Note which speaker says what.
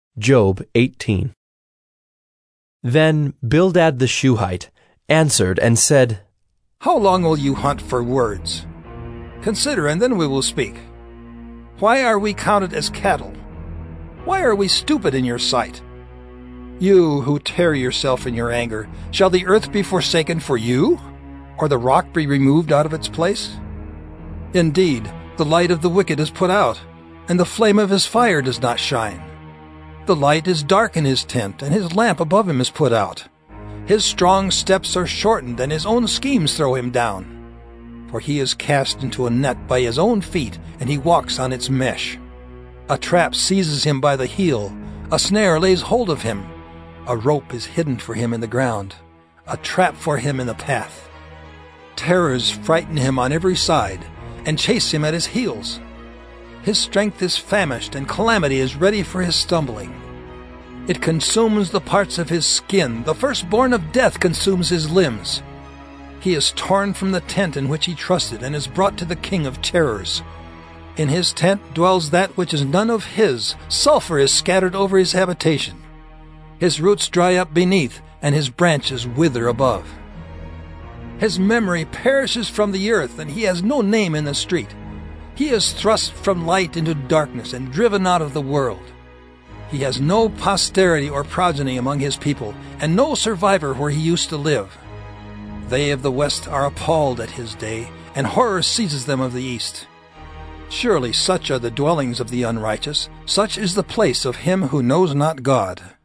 Speaker 1: Job 18. Then Bildad the Shuhite answered and said,
Speaker 2: How long will you hunt for words? Consider, and then we will speak. Why are we counted as cattle? Why are we stupid in your sight? You who tear yourself in your anger, shall the earth be forsaken for you, or the rock be removed out of its place? Indeed, the light of the wicked is put out, and the flame of his fire does not shine. The light is dark in his tent, and his lamp above him is put out. His strong steps are shortened, and his own schemes throw him down. For he is cast into a net by his own feet, and he walks on its mesh. A trap seizes him by the heel, a snare lays hold of him. A rope is hidden for him in the ground, a trap for him in the path. Terrors frighten him on every side, and chase him at his heels. His strength is famished, and calamity is ready for his stumbling. It consumes the parts of his skin. The firstborn of death consumes his limbs. He is torn from the tent in which he trusted, and is brought to the king of terrors. In his tent dwells that which is none of his. Sulfur is scattered over his habitation. His roots dry up beneath, and his branches wither above. His memory perishes from the earth, and he has no name in the street. He is thrust from light into darkness and driven out of the world. He has no posterity or progeny among his people, and no survivor where he used to live. They of the west are appalled at his day, and horror seizes them of the east. Surely such are the dwellings of the unrighteous, such is the place of him who knows not God.